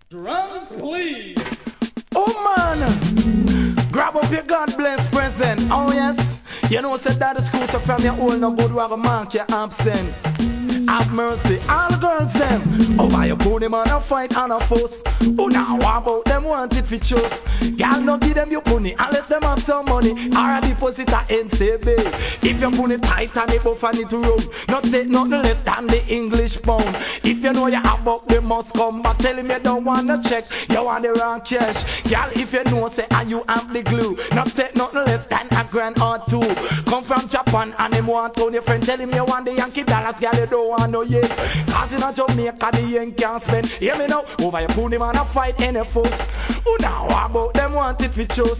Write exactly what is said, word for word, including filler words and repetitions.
Drums, please. Oh man, grab up your God bless present. Oh yes, you know said that the school so from your old no good where mark your absent. Have mercy, all girls them. Over your pony man a fight and a fuss. Who now about them want it for choose. Y'all no give them your pony unless them have some money. Or a deposit at N C B. If your pony tight and it buff and it round, not take nothing less than the English pound. If you know you have up, they must come back. Tell him you don't wanna check, you want the wrong cash. Y'all if you know say and you have the glue, not take nothing less than a grand or two. Come from Japan and him want to your friend. Tell him you want the Yankee dollars, girl you don't want no yen. Cause in a Jamaica the yen can't spend. Hear me now, over your pony man a fight any fuss. Who now about them want it for choose.